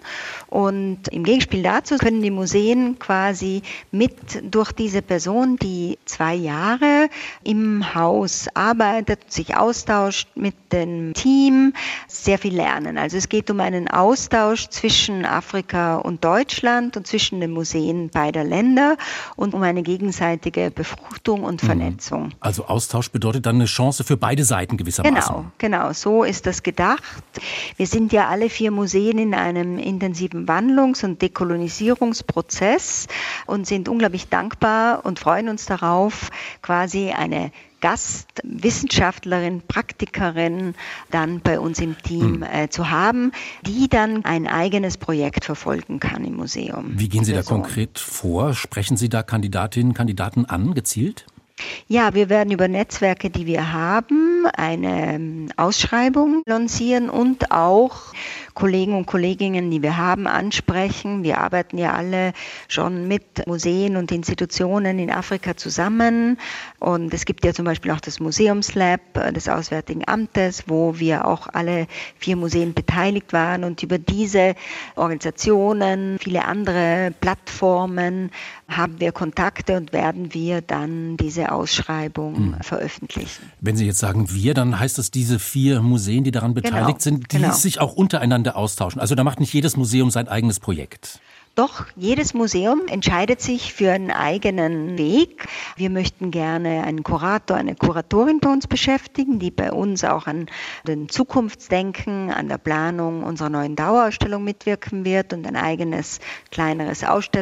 Und im Gegenspiel dazu können die Museen quasi durch diese Person, die 2 Jahre im Haus arbeitet, sich austauscht mit dem Team, sehr viel lernen. Also es geht um einen Austausch zwischen Afrika und Deutschland und zwischen den Museen beider Länder und um eine gegenseitige Befruchtung und Vernetzung. Also Austausch bedeutet dann eine Chance für beide Seiten gewissermaßen. Genau, so ist das gedacht. Wir sind ja alle 4 Museen in einem intensiven Wandlungs- und Dekolonisierungsprozess und sind unglaublich dankbar und freuen uns darauf, quasi eine Gastwissenschaftlerin, Praktikerin dann bei uns im Team zu haben, die dann ein eigenes Projekt verfolgen kann im Museum. Wie gehen Sie da konkret vor? Sprechen Sie da Kandidatinnen, Kandidaten an, gezielt? Ja, wir werden über Netzwerke, die wir haben, eine Ausschreibung lancieren und auch Kollegen und Kolleginnen, die wir haben, ansprechen. Wir arbeiten ja alle schon mit Museen und Institutionen in Afrika zusammen. Und es gibt ja zum Beispiel auch das Museumslab des Auswärtigen Amtes, wo wir auch alle 4 Museen beteiligt waren. Und über diese Organisationen, viele andere Plattformen haben wir Kontakte und werden wir dann diese Ausschreibung veröffentlichen. Wenn Sie jetzt sagen wir, dann heißt das diese 4 Museen, die daran beteiligt sind, die sich auch untereinander austauschen. Also da macht nicht jedes Museum sein eigenes Projekt. Doch, jedes Museum entscheidet sich für einen eigenen Weg. Wir möchten gerne einen Kurator, eine Kuratorin bei uns beschäftigen, die bei uns auch an den Zukunftsdenken, an der Planung unserer neuen Dauerausstellung mitwirken wird und ein eigenes, kleineres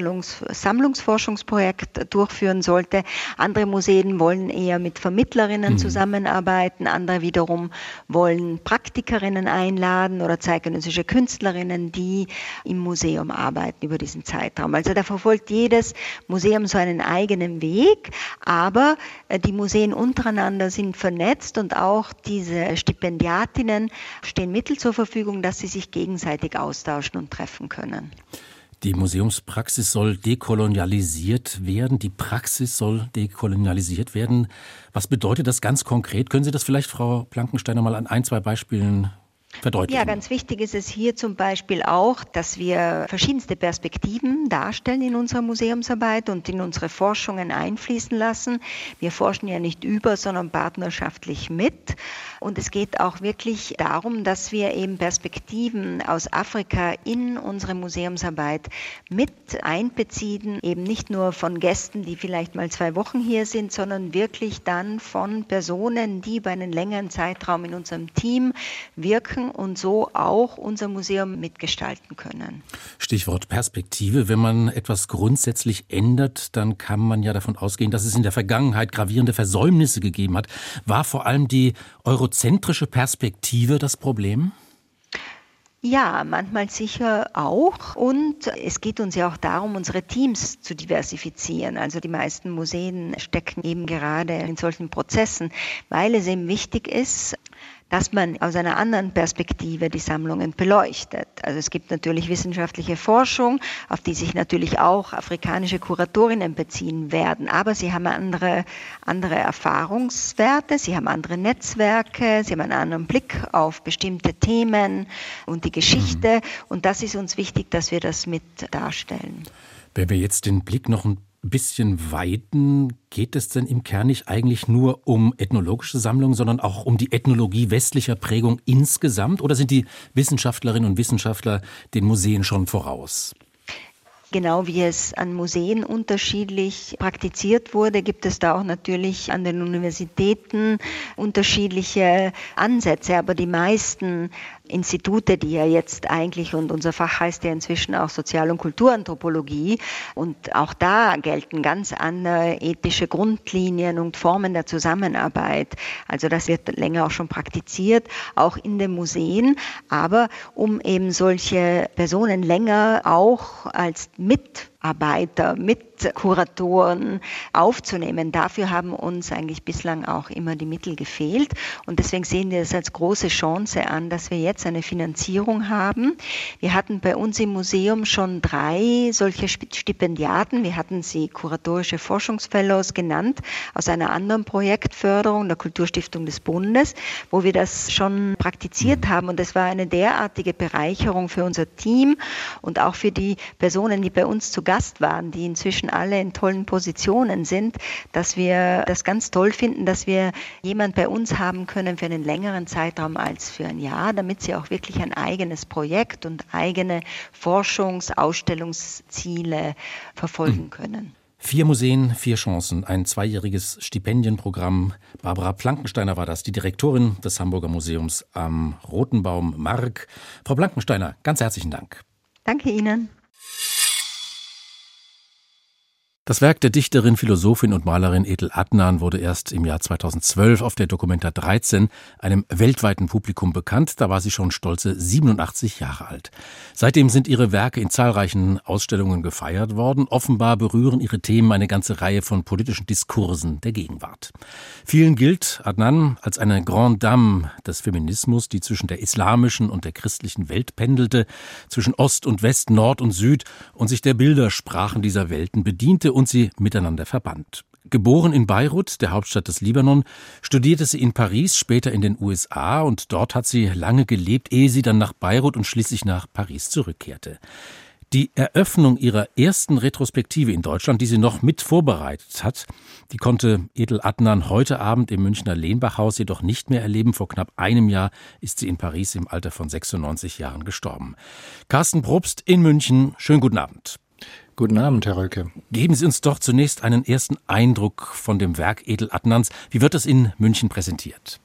Sammlungsforschungsprojekt durchführen sollte. Andere Museen wollen eher mit Vermittlerinnen zusammenarbeiten, andere wiederum wollen Praktikerinnen einladen oder zeitgenössische Künstlerinnen, die im Museum arbeiten über diesen Zeitraum. Also da verfolgt jedes Museum so einen eigenen Weg, aber die Museen untereinander sind vernetzt und auch diese Stipendiatinnen stehen Mittel zur Verfügung, dass sie sich gegenseitig austauschen und treffen können. Die Museumspraxis soll dekolonialisiert werden. Die Praxis soll dekolonialisiert werden. Was bedeutet das ganz konkret? Können Sie das vielleicht, Frau Blankensteiner, mal an 1, 2 Beispielen verdeutlichen? Ja, ganz wichtig ist es hier zum Beispiel auch, dass wir verschiedenste Perspektiven darstellen in unserer Museumsarbeit und in unsere Forschungen einfließen lassen. Wir forschen ja nicht über, sondern partnerschaftlich mit. Und es geht auch wirklich darum, dass wir eben Perspektiven aus Afrika in unsere Museumsarbeit mit einbeziehen, eben nicht nur von Gästen, die vielleicht mal 2 Wochen hier sind, sondern wirklich dann von Personen, die über einen längeren Zeitraum in unserem Team wirken und so auch unser Museum mitgestalten können. Stichwort Perspektive. Wenn man etwas grundsätzlich ändert, dann kann man ja davon ausgehen, dass es in der Vergangenheit gravierende Versäumnisse gegeben hat. War vor allem die eurozentrische Perspektive das Problem? Ja, manchmal sicher auch. Und es geht uns ja auch darum, unsere Teams zu diversifizieren. Also die meisten Museen stecken eben gerade in solchen Prozessen, weil es eben wichtig ist, dass man aus einer anderen Perspektive die Sammlungen beleuchtet. Also es gibt natürlich wissenschaftliche Forschung, auf die sich natürlich auch afrikanische Kuratorinnen beziehen werden, aber sie haben andere Erfahrungswerte, sie haben andere Netzwerke, sie haben einen anderen Blick auf bestimmte Themen und die Geschichte und das ist uns wichtig, dass wir das mit darstellen. Wenn wir jetzt den Blick noch ein bisschen weiten, geht es denn im Kern nicht eigentlich nur um ethnologische Sammlungen, sondern auch um die Ethnologie westlicher Prägung insgesamt? Oder sind die Wissenschaftlerinnen und Wissenschaftler den Museen schon voraus? Genau wie es an Museen unterschiedlich praktiziert wurde, gibt es da auch natürlich an den Universitäten unterschiedliche Ansätze. Aber die meisten Institute, die ja jetzt eigentlich, und unser Fach heißt ja inzwischen auch Sozial- und Kulturanthropologie, und auch da gelten ganz andere ethische Grundlinien und Formen der Zusammenarbeit. Also das wird länger auch schon praktiziert, auch in den Museen. Aber um eben solche Personen länger auch als mit Mitarbeiter, mit Kuratoren aufzunehmen. Dafür haben uns eigentlich bislang auch immer die Mittel gefehlt. Und deswegen sehen wir es als große Chance an, dass wir jetzt eine Finanzierung haben. Wir hatten bei uns im Museum schon 3 solche Stipendiaten. Wir hatten sie kuratorische Forschungsfellows genannt, aus einer anderen Projektförderung der Kulturstiftung des Bundes, wo wir das schon praktiziert haben. Und das war eine derartige Bereicherung für unser Team und auch für die Personen, die bei uns zu Gast waren, die inzwischen alle in tollen Positionen sind, dass wir das ganz toll finden, dass wir jemand bei uns haben können für einen längeren Zeitraum als für ein Jahr, damit sie auch wirklich ein eigenes Projekt und eigene Ausstellungsziele verfolgen können. 4 Museen, 4 Chancen, ein 2-jähriges Stipendienprogramm. Barbara Blankensteiner war das, die Direktorin des Hamburger Museums am Rotenbaum Mark. Frau Blankensteiner, ganz herzlichen Dank. Danke Ihnen. Das Werk der Dichterin, Philosophin und Malerin Ethel Adnan wurde erst im Jahr 2012 auf der Documenta 13 einem weltweiten Publikum bekannt. Da war sie schon stolze 87 Jahre alt. Seitdem sind ihre Werke in zahlreichen Ausstellungen gefeiert worden. Offenbar berühren ihre Themen eine ganze Reihe von politischen Diskursen der Gegenwart. Vielen gilt Adnan als eine Grande Dame des Feminismus, die zwischen der islamischen und der christlichen Welt pendelte, zwischen Ost und West, Nord und Süd und sich der Bildersprachen dieser Welten bediente und sie miteinander verband. Geboren in Beirut, der Hauptstadt des Libanon, studierte sie in Paris, später in den USA und dort hat sie lange gelebt, ehe sie dann nach Beirut und schließlich nach Paris zurückkehrte. Die Eröffnung ihrer ersten Retrospektive in Deutschland, die sie noch mit vorbereitet hat, die konnte Ethel Adnan heute Abend im Münchner Lehnbachhaus jedoch nicht mehr erleben. Vor knapp einem Jahr ist sie in Paris im Alter von 96 Jahren gestorben. Carsten Probst in München, schönen guten Abend. Guten Abend, Herr Rölke. Geben Sie uns doch zunächst einen ersten Eindruck von dem Werk Ethel Adnans. Wie wird es in München präsentiert?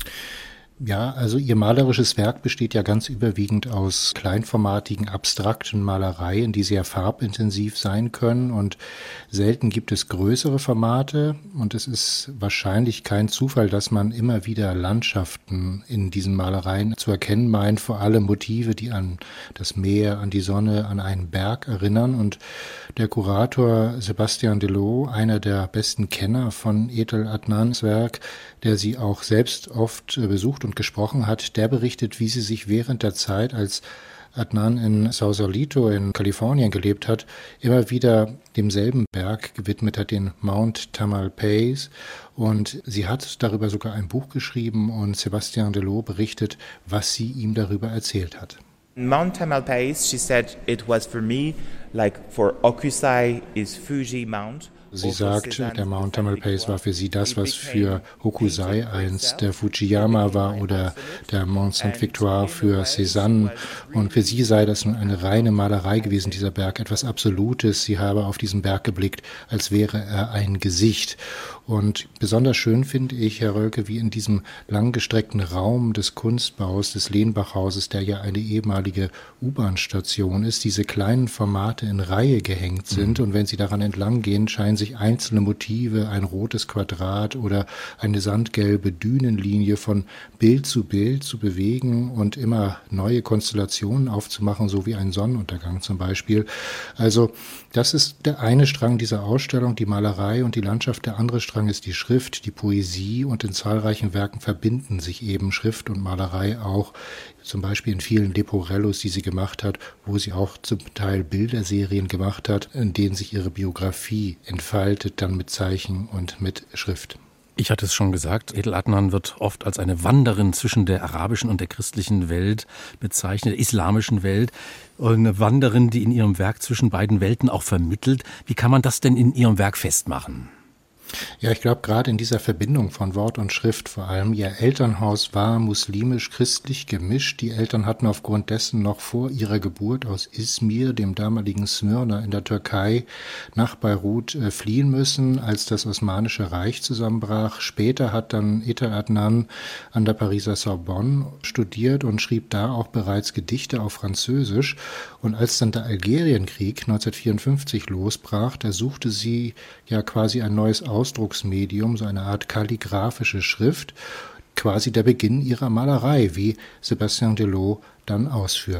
Ja, also ihr malerisches Werk besteht ja ganz überwiegend aus kleinformatigen, abstrakten Malereien, die sehr farbintensiv sein können und selten gibt es größere Formate und es ist wahrscheinlich kein Zufall, dass man immer wieder Landschaften in diesen Malereien zu erkennen meint, vor allem Motive, die an das Meer, an die Sonne, an einen Berg erinnern und der Kurator Sebastian Delot, einer der besten Kenner von Ethel Adnans Werk, der sie auch selbst oft besucht und gesprochen hat, der berichtet, wie sie sich während der Zeit, als Adnan in Sausalito in Kalifornien gelebt hat, immer wieder demselben Berg gewidmet hat, den Mount Tamalpais. Und sie hat darüber sogar ein Buch geschrieben und Sebastian Delot berichtet, was sie ihm darüber erzählt hat. Mount Tamalpais, she said, it was for me like for Hokusai is Fuji Mount. Sie sagt, der Mount Tamalpais war für sie das, was für Hokusai einst der Fujiyama war oder der Mont Sainte-Victoire für Cézanne. Und für sie sei das nun eine reine Malerei gewesen, dieser Berg, etwas Absolutes. Sie habe auf diesen Berg geblickt, als wäre er ein Gesicht. Und besonders schön finde ich, Herr Rölke, wie in diesem langgestreckten Raum des Kunstbaus, des Lehnbachhauses, der ja eine ehemalige U-Bahn-Station ist, diese kleinen Formate in Reihe gehängt sind. Und wenn Sie daran entlang gehen, scheinen sich einzelne Motive, ein rotes Quadrat oder eine sandgelbe Dünenlinie von Bild zu bewegen und immer neue Konstellationen aufzumachen, so wie ein Sonnenuntergang zum Beispiel. Also das ist der eine Strang dieser Ausstellung, die Malerei und die Landschaft. Der andere Strang ist die Schrift, die Poesie und in zahlreichen Werken verbinden sich eben Schrift und Malerei auch, zum Beispiel in vielen Leporellos, die sie gemacht hat, wo sie auch zum Teil Bilderserien gemacht hat, in denen sich ihre Biografie entfaltet, dann mit Zeichen und mit Schrift. Ich hatte es schon gesagt, Ethel Adnan wird oft als eine Wanderin zwischen der arabischen und der christlichen Welt bezeichnet, der islamischen Welt. Eine Wanderin, die in ihrem Werk zwischen beiden Welten auch vermittelt. Wie kann man das denn in ihrem Werk festmachen? Ja, ich glaube, gerade in dieser Verbindung von Wort und Schrift vor allem. Ihr Elternhaus war muslimisch-christlich gemischt. Die Eltern hatten aufgrund dessen noch vor ihrer Geburt aus Izmir, dem damaligen Smyrna in der Türkei, nach Beirut fliehen müssen, als das Osmanische Reich zusammenbrach. Später hat dann Ethel Adnan an der Pariser Sorbonne studiert und schrieb da auch bereits Gedichte auf Französisch. Und als dann der Algerienkrieg 1954 losbrach, da suchte sie ja quasi ein neues Ausdrucksmedium, so eine Art kalligraphische Schrift, quasi der Beginn ihrer Malerei, wie Sebastian Delot dann ausführt.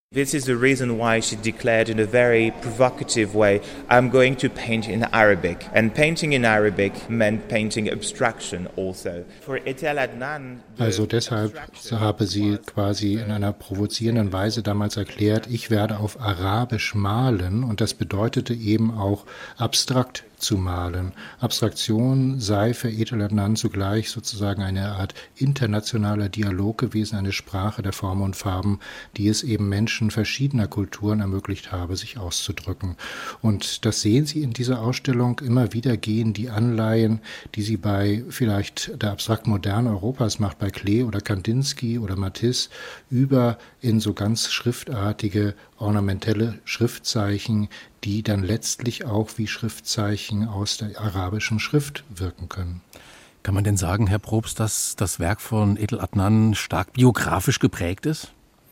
This is the reason why she declared in a very provocative way, I'm going to paint in Arabic. And painting in Arabic meant painting abstraction also. For Etel Adnan, also deshalb habe sie quasi in einer provozierenden Weise damals erklärt, ich werde auf Arabisch malen, und das bedeutete eben auch abstrakt zu malen. Abstraktion sei für Etel Adnan zugleich sozusagen eine Art internationaler Dialog gewesen, eine Sprache der Formen und Farben, die es eben Menschen verschiedener Kulturen ermöglicht habe, sich auszudrücken. Und das sehen Sie in dieser Ausstellung. Immer wieder gehen die Anleihen, die sie bei vielleicht der abstrakten Moderne Europas macht, bei Klee oder Kandinsky oder Matisse, über in so ganz schriftartige, ornamentelle Schriftzeichen, die dann letztlich auch wie Schriftzeichen aus der arabischen Schrift wirken können. Kann man denn sagen, Herr Probst, dass das Werk von Etel Adnan stark biografisch geprägt ist?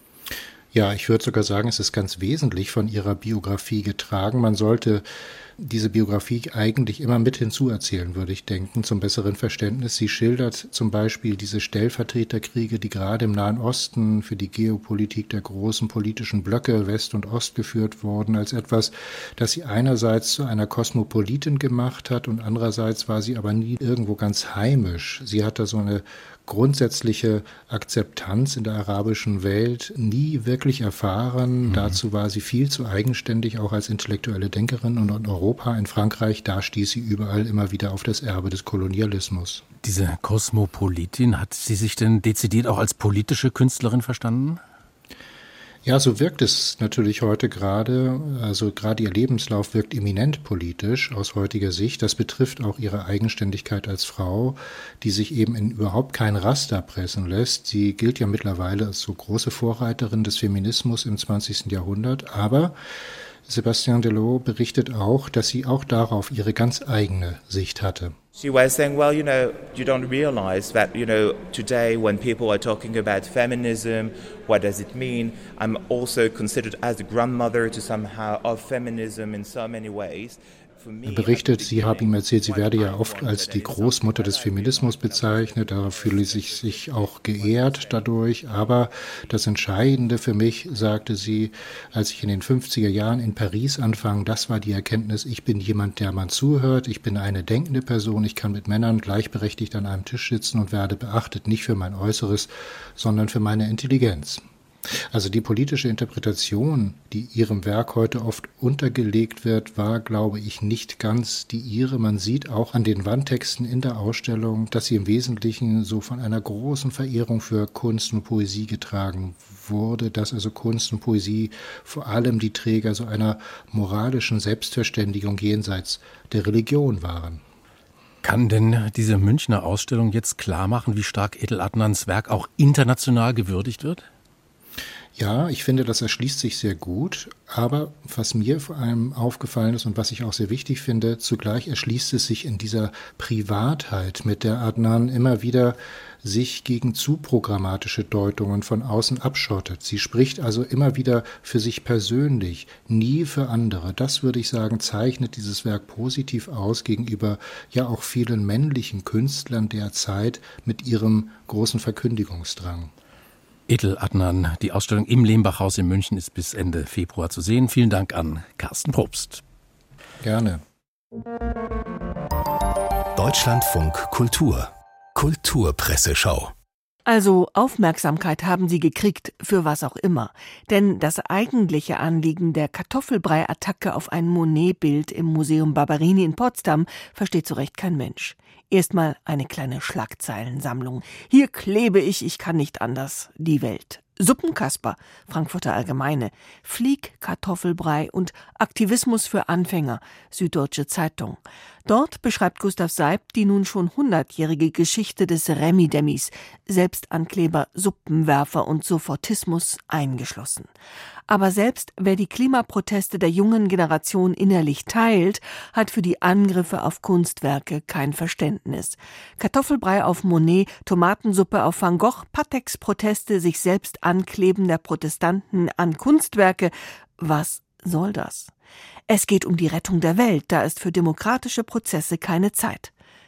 Ja, ich würde sogar sagen, es ist ganz wesentlich von ihrer Biografie getragen. Man sollte diese Biografie eigentlich immer mit hinzuerzählen, würde ich denken, zum besseren Verständnis. Sie schildert zum Beispiel diese Stellvertreterkriege, die gerade im Nahen Osten für die Geopolitik der großen politischen Blöcke West und Ost geführt wurden, als etwas, das sie einerseits zu einer Kosmopolitin gemacht hat und andererseits war sie aber nie irgendwo ganz heimisch. Sie hat da so eine grundsätzliche Akzeptanz in der arabischen Welt nie wirklich erfahren. Dazu war sie viel zu eigenständig, auch als intellektuelle Denkerin. Und in Europa, in Frankreich, da stieß sie überall immer wieder auf das Erbe des Kolonialismus. Diese Kosmopolitin, hat sie sich denn dezidiert auch als politische Künstlerin verstanden? Ja, so wirkt es natürlich heute gerade. Also gerade ihr Lebenslauf wirkt eminent politisch aus heutiger Sicht. Das betrifft auch ihre Eigenständigkeit als Frau, die sich eben in überhaupt kein Raster pressen lässt. Sie gilt ja mittlerweile als so große Vorreiterin des Feminismus im 20. Jahrhundert. Aber Sébastien Delot berichtet auch, dass sie auch darauf ihre ganz eigene Sicht hatte. She was saying, well, you don't realize that, today when people are talking about feminism, what does it mean? I'm also considered as a grandmother to somehow of feminism in so many ways. Er berichtet, sie habe ihm erzählt, sie werde ja oft als die Großmutter des Feminismus bezeichnet, da fühle sie sich auch geehrt dadurch, aber das Entscheidende für mich, sagte sie, als ich in den 50er Jahren in Paris anfang, das war die Erkenntnis, ich bin jemand, der man zuhört, ich bin eine denkende Person, ich kann mit Männern gleichberechtigt an einem Tisch sitzen und werde beachtet, nicht für mein Äußeres, sondern für meine Intelligenz. Also die politische Interpretation, die ihrem Werk heute oft untergelegt wird, war, glaube ich, nicht ganz die ihre. Man sieht auch an den Wandtexten in der Ausstellung, dass sie im Wesentlichen so von einer großen Verehrung für Kunst und Poesie getragen wurde, dass also Kunst und Poesie vor allem die Träger so einer moralischen Selbstverständigung jenseits der Religion waren. Kann denn diese Münchner Ausstellung jetzt klar machen, wie stark Etel Adnans Werk auch international gewürdigt wird? Ja, ich finde, das erschließt sich sehr gut, aber was mir vor allem aufgefallen ist und was ich auch sehr wichtig finde, zugleich erschließt es sich in dieser Privatheit, mit der Adnan immer wieder sich gegen zu programmatische Deutungen von außen abschottet. Sie spricht also immer wieder für sich persönlich, nie für andere. Das, würde ich sagen, zeichnet dieses Werk positiv aus gegenüber ja auch vielen männlichen Künstlern der Zeit mit ihrem großen Verkündigungsdrang. Etel Adnan, die Ausstellung im Lehmbachhaus in München ist bis Ende Februar zu sehen. Vielen Dank an Carsten Probst. Gerne. Deutschlandfunk Kultur. Kulturpresseschau. Also Aufmerksamkeit haben sie gekriegt, für was auch immer. Denn das eigentliche Anliegen der Kartoffelbrei-Attacke auf ein Monet-Bild im Museum Barberini in Potsdam versteht zu Recht kein Mensch. Erstmal eine kleine Schlagzeilensammlung. Hier klebe ich kann nicht anders. Die Welt. Suppenkasper, Frankfurter Allgemeine, Flieg, Kartoffelbrei und Aktivismus für Anfänger, Süddeutsche Zeitung. Dort beschreibt Gustav Seib die nun schon 100-jährige Geschichte des Remi-Demis, Selbstankleber, Suppenwerfer und Sofortismus eingeschlossen. Aber selbst wer die Klimaproteste der jungen Generation innerlich teilt, hat für die Angriffe auf Kunstwerke kein Verständnis. Kartoffelbrei auf Monet, Tomatensuppe auf Van Gogh, Patex-Proteste sich selbst anklebender Protestanten an Kunstwerke. Was soll das? Es geht um die Rettung der Welt, da ist für demokratische Prozesse keine Zeit.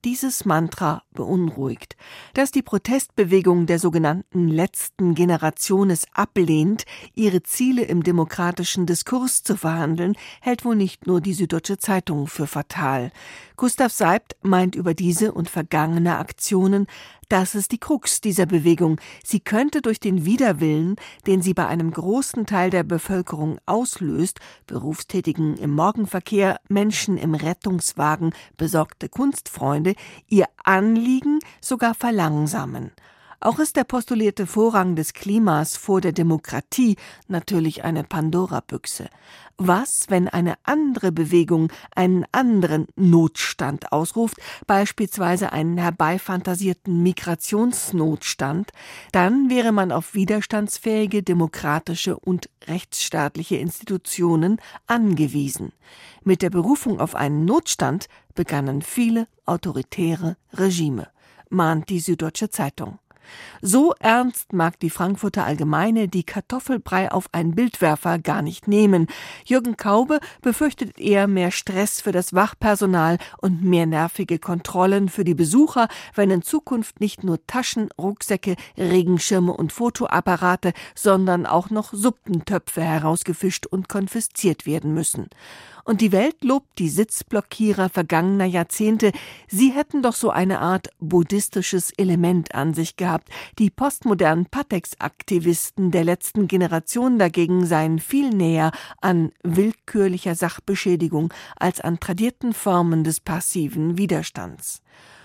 dieses Mantra beunruhigt. Dass die Protestbewegung der sogenannten letzten Generation es ablehnt, ihre Ziele im demokratischen Diskurs zu verhandeln, hält wohl nicht nur die Süddeutsche Zeitung für fatal. Gustav Seibt meint über diese und vergangene Aktionen: Das ist die Krux dieser Bewegung. Sie könnte durch den Widerwillen, den sie bei einem großen Teil der Bevölkerung auslöst, Berufstätigen im Morgenverkehr, Menschen im Rettungswagen, besorgte Kunstfreunde, ihr Anliegen sogar verlangsamen. Auch ist der postulierte Vorrang des Klimas vor der Demokratie natürlich eine Pandora-Büchse. Was, wenn eine andere Bewegung einen anderen Notstand ausruft, beispielsweise einen herbeifantasierten Migrationsnotstand? Dann wäre man auf widerstandsfähige demokratische und rechtsstaatliche Institutionen angewiesen. Mit der Berufung auf einen Notstand begannen viele autoritäre Regime, mahnt die Süddeutsche Zeitung. So ernst mag die Frankfurter Allgemeine die Kartoffelbrei auf einen Bildwerfer gar nicht nehmen. Jürgen Kaube befürchtet eher mehr Stress für das Wachpersonal und mehr nervige Kontrollen für die Besucher, wenn in Zukunft nicht nur Taschen, Rucksäcke, Regenschirme und Fotoapparate, sondern auch noch Suppentöpfe herausgefischt und konfisziert werden müssen. Und die Welt lobt die Sitzblockierer vergangener Jahrzehnte. Sie hätten doch so eine Art buddhistisches Element an sich gehabt. Die postmodernen Patex-Aktivisten der letzten Generation dagegen seien viel näher an willkürlicher Sachbeschädigung als an tradierten Formen des passiven Widerstands.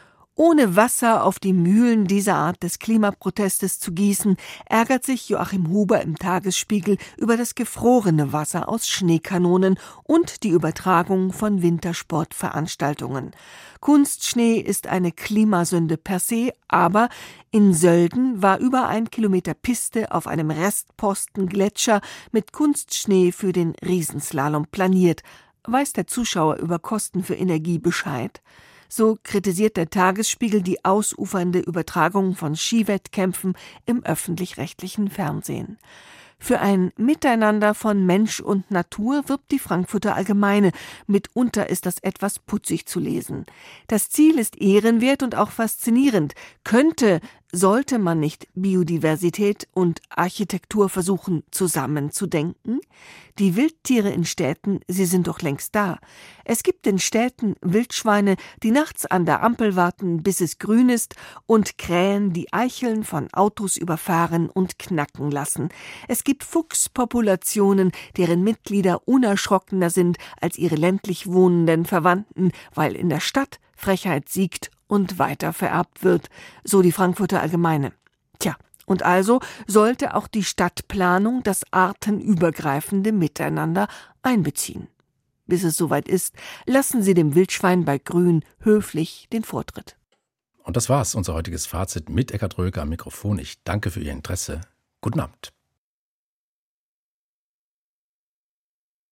Ohne Wasser auf die Mühlen dieser Art des Klimaprotestes zu gießen, ärgert sich Joachim Huber im Tagesspiegel über das gefrorene Wasser aus Schneekanonen und die Übertragung von Wintersportveranstaltungen. Kunstschnee ist eine Klimasünde per se, aber in Sölden war über 1 Kilometer Piste auf einem Restposten Gletscher mit Kunstschnee für den Riesenslalom planiert. Weiß der Zuschauer über Kosten für Energie Bescheid? So kritisiert der Tagesspiegel die ausufernde Übertragung von Skiwettkämpfen im öffentlich-rechtlichen Fernsehen. Für ein Miteinander von Mensch und Natur wirbt die Frankfurter Allgemeine. Mitunter ist das etwas putzig zu lesen. Das Ziel ist ehrenwert und auch faszinierend. Sollte man nicht Biodiversität und Architektur versuchen zusammenzudenken? Die Wildtiere in Städten, sie sind doch längst da. Es gibt in Städten Wildschweine, die nachts an der Ampel warten, bis es grün ist, und Krähen, die Eicheln von Autos überfahren und knacken lassen. Es gibt Fuchspopulationen, deren Mitglieder unerschrockener sind als ihre ländlich wohnenden Verwandten, weil in der Stadt Frechheit siegt und weiter vererbt wird, so die Frankfurter Allgemeine. Tja, und also sollte auch die Stadtplanung das artenübergreifende Miteinander einbeziehen. Bis es soweit ist, lassen Sie dem Wildschwein bei Grün höflich den Vortritt. Und das war's, unser heutiges Fazit mit Eckhard Röker am Mikrofon. Ich danke für Ihr Interesse. Guten Abend.